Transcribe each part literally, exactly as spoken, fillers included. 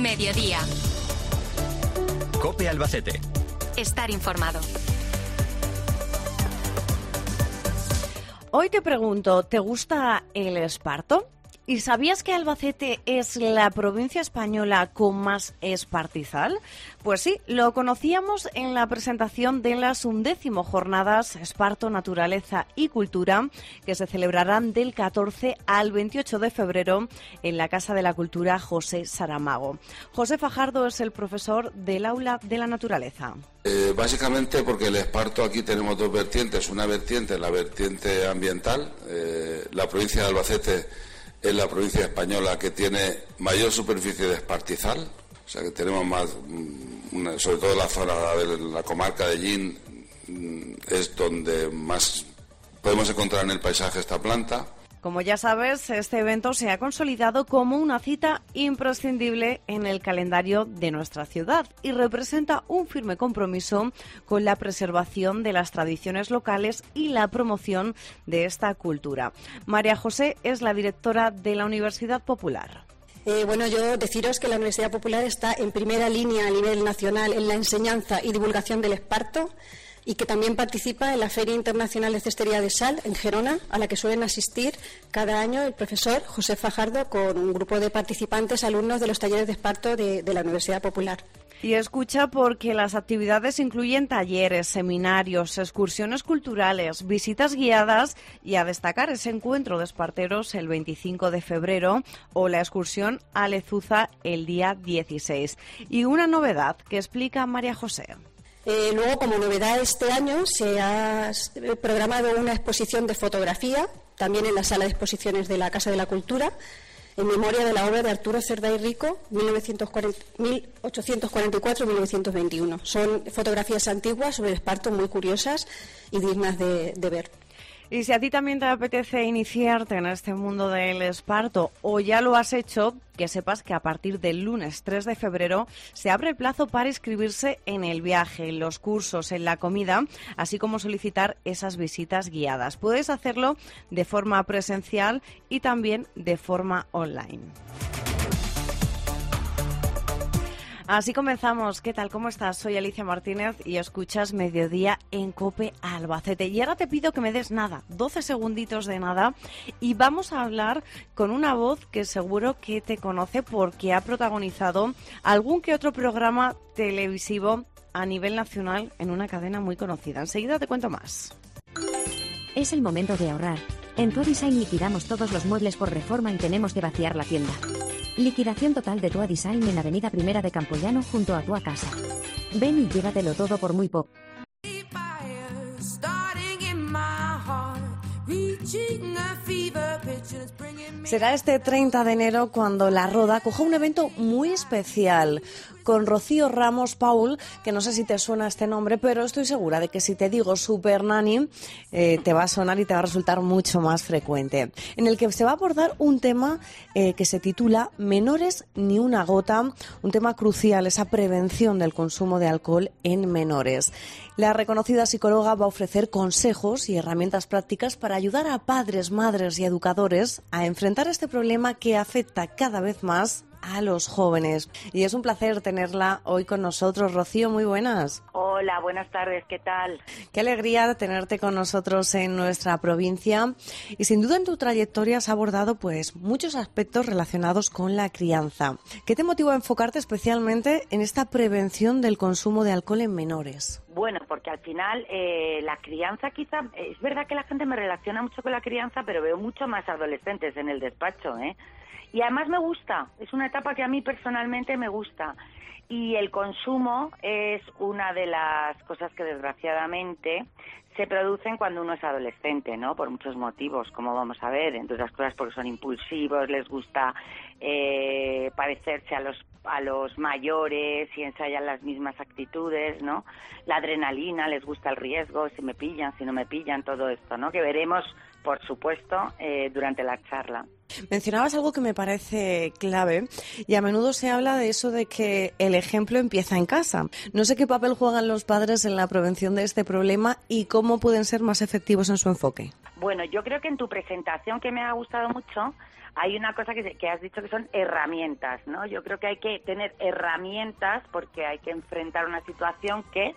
Mediodía. COPE Albacete. Estar informado. Hoy te pregunto, ¿te gusta el esparto? ¿Y sabías que Albacete es la provincia española con más espartizal? Pues sí, lo conocíamos en la presentación de las undécimo Jornadas Esparto, Naturaleza y Cultura, que se celebrarán del catorce al veintiocho de febrero en la Casa de la Cultura José Saramago. José Fajardo es el profesor del Aula de la Naturaleza. Eh, básicamente porque el esparto aquí tenemos dos vertientes. Una vertiente, la vertiente ambiental. Eh, la provincia de Albacete es la provincia española que tiene mayor superficie de espartizal, o sea que tenemos más, una, sobre todo la zona de la comarca de Llín, es donde más podemos encontrar en el paisaje esta planta. Como ya sabes, este evento se ha consolidado como una cita imprescindible en el calendario de nuestra ciudad y representa un firme compromiso con la preservación de las tradiciones locales y la promoción de esta cultura. María José es la directora de la Universidad Popular. Eh, bueno, yo deciros que la Universidad Popular está en primera línea a nivel nacional en la enseñanza y divulgación del esparto, y que también participa en la Feria Internacional de Cestería de Sal en Gerona, a la que suelen asistir cada año el profesor José Fajardo con un grupo de participantes, alumnos de los talleres de esparto de, de la Universidad Popular. Y escucha, porque las actividades incluyen talleres, seminarios, excursiones culturales, visitas guiadas y a destacar ese encuentro de esparteros el veinticinco de febrero o la excursión a Lezuza el día dieciséis. Y una novedad que explica María José. Eh, luego, como novedad este año, se ha programado una exposición de fotografía, también en la sala de exposiciones de la Casa de la Cultura, en memoria de la obra de Arturo Cerdá y Rico, mil ochocientos cuarenta y cuatro a mil novecientos veintiuno. Son fotografías antiguas sobre el esparto muy curiosas y dignas de, de ver. Y si a ti también te apetece iniciarte en este mundo del esparto o ya lo has hecho, que sepas que a partir del lunes tres de febrero se abre el plazo para inscribirse en el viaje, en los cursos, en la comida, así como solicitar esas visitas guiadas. Puedes hacerlo de forma presencial y también de forma online. Así comenzamos. ¿Qué tal? ¿Cómo estás? Soy Alicia Martínez y escuchas Mediodía en COPE Albacete. Y ahora te pido que me des nada, doce segunditos de nada, y vamos a hablar con una voz que seguro que te conoce porque ha protagonizado algún que otro programa televisivo a nivel nacional en una cadena muy conocida. Enseguida te cuento más. Es el momento de ahorrar. En Tua Design liquidamos todos los muebles por reforma y tenemos que vaciar la tienda. Liquidación total de Tua Design en Avenida Primera de Campoyano junto a Tua Casa. Ven y llévatelo todo por muy poco. Será este treinta de enero cuando La Roda coja un evento muy especial con Rocío Ramos Paul, que no sé si te suena este nombre, pero estoy segura de que si te digo Super Nanny, eh, te va a sonar y te va a resultar mucho más frecuente. En el que se va a abordar un tema eh, que se titula Menores ni una gota, un tema crucial, esa prevención del consumo de alcohol en menores. La reconocida psicóloga va a ofrecer consejos y herramientas prácticas para ayudar a padres, madres y educadores a enfrentar este problema que afecta cada vez más a los jóvenes. Y es un placer tenerla hoy con nosotros. Rocío, muy buenas. Hola, buenas tardes, ¿qué tal? Qué alegría tenerte con nosotros en nuestra provincia. Y sin duda en tu trayectoria has abordado pues muchos aspectos relacionados con la crianza. ¿Qué te motivó a enfocarte especialmente en esta prevención del consumo de alcohol en menores? Bueno, porque al final eh, la crianza quizá, es verdad que la gente me relaciona mucho con la crianza, pero veo mucho más adolescentes en el despacho, ¿eh? Y además me gusta, es una etapa que a mí personalmente me gusta. Y el consumo es una de las cosas que desgraciadamente se producen cuando uno es adolescente, ¿no? Por muchos motivos, como vamos a ver, entre otras cosas porque son impulsivos, les gusta eh, parecerse a los a los mayores y ensayan las mismas actitudes, ¿no? La adrenalina, les gusta el riesgo, si me pillan, si no me pillan, todo esto, ¿no? Que veremos, por supuesto, eh, durante la charla. Mencionabas algo que me parece clave y a menudo se habla de eso de que el ejemplo empieza en casa. No sé qué papel juegan los padres en la prevención de este problema y cómo pueden ser más efectivos en su enfoque. Bueno, yo creo que en tu presentación, que me ha gustado mucho, hay una cosa que, que has dicho que son herramientas, ¿no? Yo creo que hay que tener herramientas porque hay que enfrentar una situación que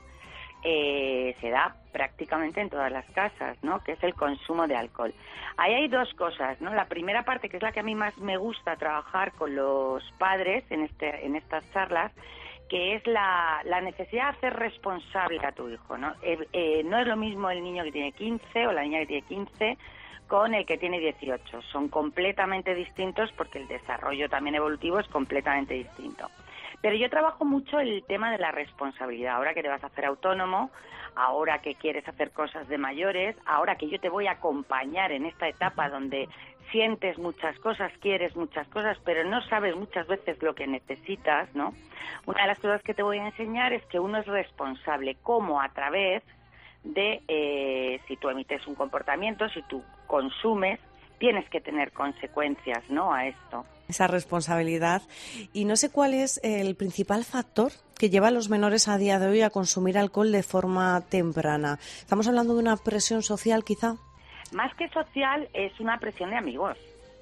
eh, se da prácticamente en todas las casas, ¿no? Que es el consumo de alcohol. Ahí hay dos cosas, ¿no? La primera parte, que es la que a mí más me gusta trabajar con los padres en este en estas charlas, que es la, la necesidad de hacer responsable a tu hijo, ¿no? Eh, eh, no es lo mismo el niño que tiene quince o la niña que tiene quince con el que tiene dieciocho. Son completamente distintos porque el desarrollo también evolutivo es completamente distinto. Pero yo trabajo mucho el tema de la responsabilidad. Ahora que te vas a hacer autónomo, ahora que quieres hacer cosas de mayores, ahora que yo te voy a acompañar en esta etapa donde sientes muchas cosas, quieres muchas cosas, pero no sabes muchas veces lo que necesitas, ¿no? Una de las cosas que te voy a enseñar es que uno es responsable, como a través de, eh, si tú emites un comportamiento, si tú consumes, tienes que tener consecuencias, ¿no?, a esto. Esa responsabilidad. Y no sé cuál es el principal factor que lleva a los menores a día de hoy a consumir alcohol de forma temprana. ¿Estamos hablando de una presión social, quizá? Más que social, es una presión de amigos.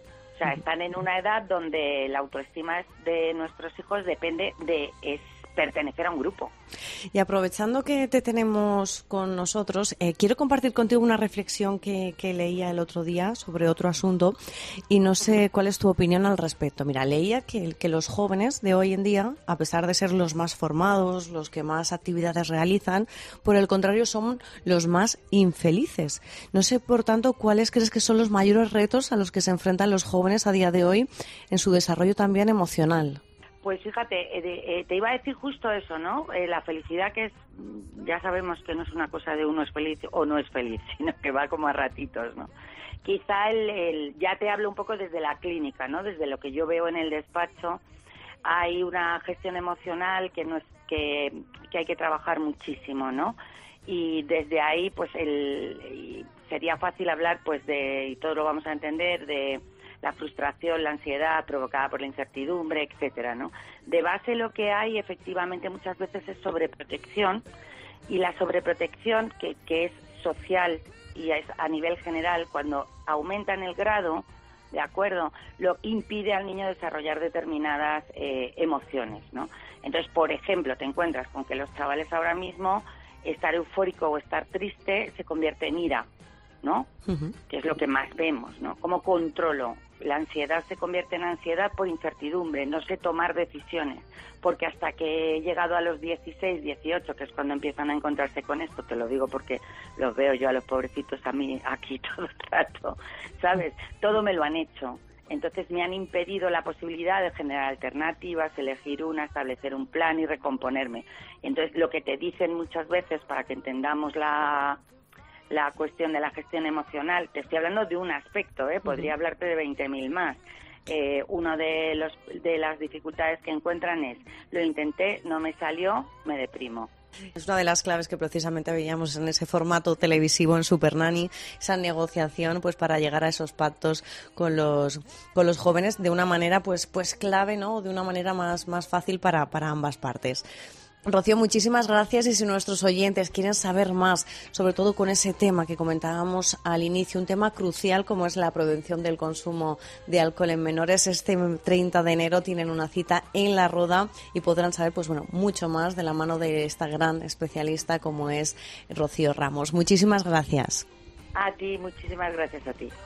O sea, están en una edad donde la autoestima de nuestros hijos depende de es pertenecer a un grupo. Y aprovechando que te tenemos con nosotros, eh, quiero compartir contigo una reflexión que, que leía el otro día sobre otro asunto y no sé cuál es tu opinión al respecto. Mira, leía que, que los jóvenes de hoy en día, a pesar de ser los más formados, los que más actividades realizan, por el contrario son los más infelices. No sé, por tanto, cuáles crees que son los mayores retos a los que se enfrentan los jóvenes a día de hoy en su desarrollo también emocional. Pues fíjate, eh, eh, te iba a decir justo eso, ¿no? Eh, la felicidad, que es, ya sabemos que no es una cosa de uno es feliz o no es feliz, sino que va como a ratitos, ¿no? Quizá el, el ya te hablo un poco desde la clínica, ¿no? Desde lo que yo veo en el despacho, hay una gestión emocional que no es que, que hay que trabajar muchísimo, ¿no? Y desde ahí, pues el sería fácil hablar, pues de, y todo lo vamos a entender, de la frustración, la ansiedad provocada por la incertidumbre, etcétera, ¿no? De base lo que hay efectivamente muchas veces es sobreprotección, y la sobreprotección que, que es social y es a nivel general, cuando aumenta en el grado, ¿de acuerdo?, lo impide al niño desarrollar determinadas eh, emociones, ¿no? Entonces, por ejemplo, te encuentras con que los chavales ahora mismo, estar eufórico o estar triste se convierte en ira, ¿no? Uh-huh. Que es lo que más vemos, ¿no? ¿Cómo controlo? La ansiedad se convierte en ansiedad por incertidumbre, no sé tomar decisiones, porque hasta que he llegado a los dieciséis, dieciocho, que es cuando empiezan a encontrarse con esto, te lo digo porque los veo yo a los pobrecitos a mí aquí todo el rato, ¿sabes? Todo me lo han hecho. Entonces me han impedido la posibilidad de generar alternativas, elegir una, establecer un plan y recomponerme. Entonces lo que te dicen muchas veces, para que entendamos la... la cuestión de la gestión emocional, te estoy hablando de un aspecto, ¿eh? Podría uh-huh. hablarte de veinte mil más. Eh, uno de los de las dificultades que encuentran es, lo intenté, no me salió, me deprimo. Es una de las claves que precisamente veíamos en ese formato televisivo en Supernanny, esa negociación pues para llegar a esos pactos con los con los jóvenes de una manera pues pues clave, ¿no? De una manera más más fácil para para ambas partes. Rocío, muchísimas gracias, y si nuestros oyentes quieren saber más, sobre todo con ese tema que comentábamos al inicio, un tema crucial como es la prevención del consumo de alcohol en menores, este treinta de enero tienen una cita en La Roda y podrán saber pues bueno mucho más de la mano de esta gran especialista como es Rocío Ramos. Muchísimas gracias. A ti, muchísimas gracias a ti.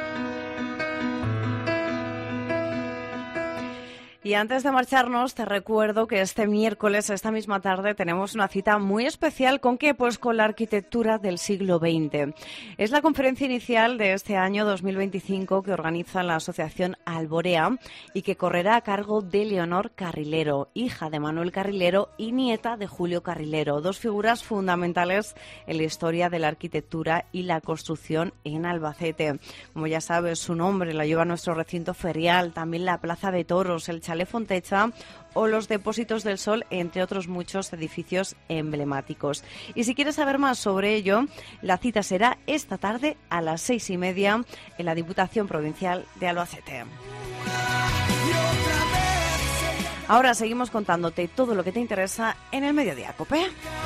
Y antes de marcharnos, te recuerdo que este miércoles, esta misma tarde, tenemos una cita muy especial. ¿Con qué? Pues con la arquitectura del siglo veinte. Es la conferencia inicial de este año dos mil veinticinco que organiza la Asociación Alborea y que correrá a cargo de Leonor Carrilero, hija de Manuel Carrilero y nieta de Julio Carrilero, dos figuras fundamentales en la historia de la arquitectura y la construcción en Albacete. Como ya sabes, su nombre la lleva nuestro recinto ferial, también la Plaza de Toros, el Chalet Fontecha o los Depósitos del Sol, entre otros muchos edificios emblemáticos. Y si quieres saber más sobre ello, la cita será esta tarde a las seis y media en la Diputación Provincial de Albacete. Ahora seguimos contándote todo lo que te interesa en el Mediodía COPE.